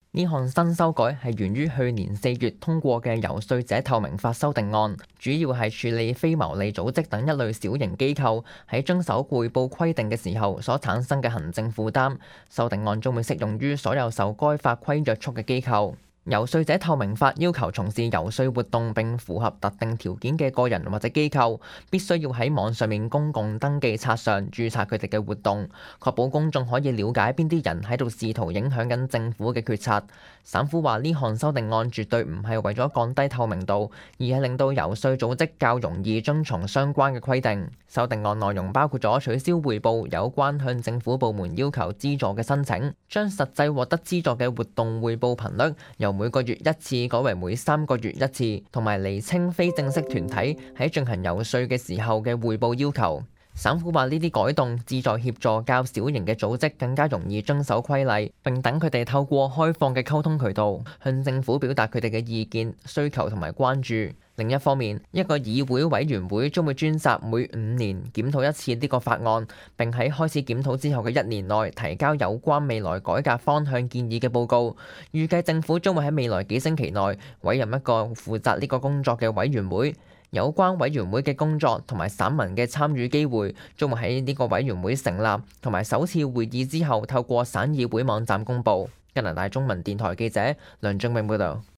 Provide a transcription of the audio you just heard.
呢項新修改係源於去年4月通過嘅遊說者透明法修訂案，主要係處理非牟利組織等一類小型機構喺遵守匯報規定嘅時候所產生嘅行政負擔。修訂案將會適用於所有受該法規約束嘅機構。遊說者透明法要求從事遊說活動並符合特定條件嘅個人或者機構，必須要喺網上面公共登記冊上註冊佢哋嘅活動，確保公眾可以了解邊啲人喺度試圖影響緊政府嘅決策。省府話呢項修訂案絕對唔係為咗降低透明度，而係令到遊說組織較容易遵從相關嘅規定。修訂案內容包括咗取消匯報有關向政府部門要求資助嘅申請，將實際獲得資助嘅活動匯報頻率由每個月1次改為每3個月1次，同埋釐清非正式團體喺進行遊說嘅時候嘅匯報要求。省府話呢啲改動旨在協助較小型嘅組織更加容易遵守規例，並等佢哋透過開放嘅溝通渠道向政府表達佢哋嘅意見、需求同埋關注。另一方面，一個議會委員會將會專責每5年檢討一次呢個法案，並喺開始檢討之後嘅1年內提交有關未來改革方向建議嘅報告。預計政府將會喺未來幾星期內委任一個負責呢個工作嘅委員會。有關委員會嘅工作同埋省民嘅參與機會將會喺呢個委員會成立同埋首次會議之後透過省議會網站公佈。加拿大中文電台記者梁俊永報導。